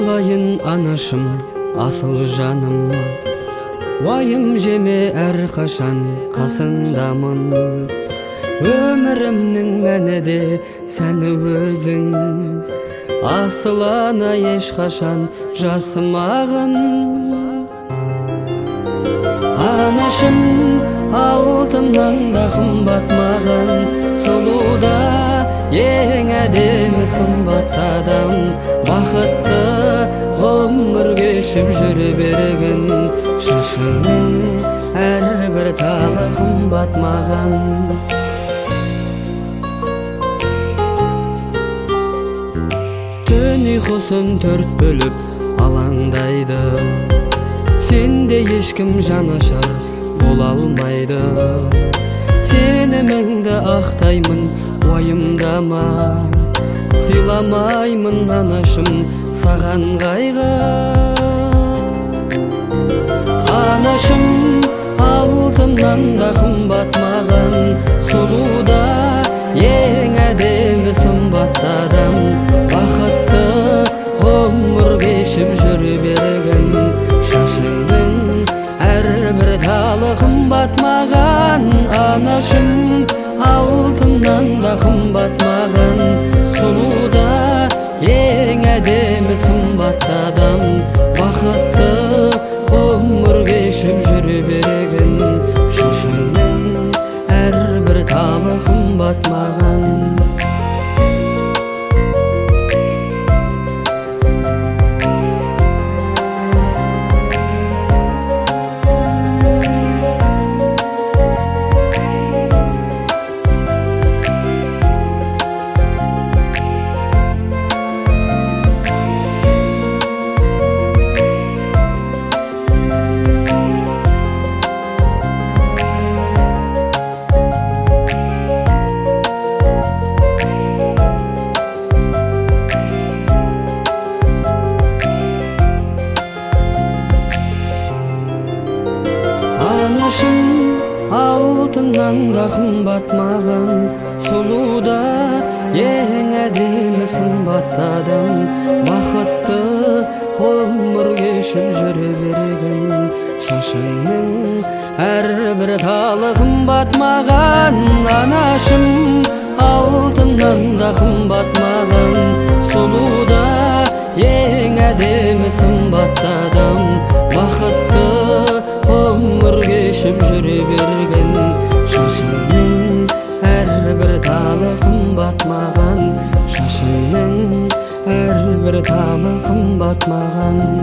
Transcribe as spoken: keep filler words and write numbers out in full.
болайын анашым, асыл жаным, уайым жеме әрқашан қасыңдамын. Өмірімнің мәнінде сән өзің, асыл ана ешқашан жасымағын. Анашым, алтыннан да қымбат маған, сұлуда ең әдемі сымбат адам. Бақытты ғұмыр кешіп жүре бергін, шашыңның әрбір талы қымбат маған. Түн ұйқысын төрт бөліп алаңдайды, сенде ешкім жанашыр бола алмайды. Сеніміңді ақтаймын, уайымдама, сыйламаймын анашым саған қайғы. Анашым, алтыннан да қымбат маған, сұлуда ең әдемі сымбат адам. Бақытты ғұмыр кешіп жүре берген, шашыңның әрбір талы қымбат маған. Анашым, алтыннан да қымбат маған, сұлуда ең әдемі сымбат адам. Бақытты ғұмыр кешіп жүре берген, шашыңның әрбір талы қымбат маған. Анашым, алтыннан да қымбат маған, сұлуда ең әдемі сымбат адам. Бақытты ғұмыр кешіп жүре берген, шашыңның әрбір талы қымбат маған. Анашым, алтыннан да қымбат маған, сұлуда ең әдемі сымбат адам. Бақытты ғұмыр кешіп жүре берген, шашыңның әрбір талы қымбат маған. Шашыңның әрбір талы қымбат маған.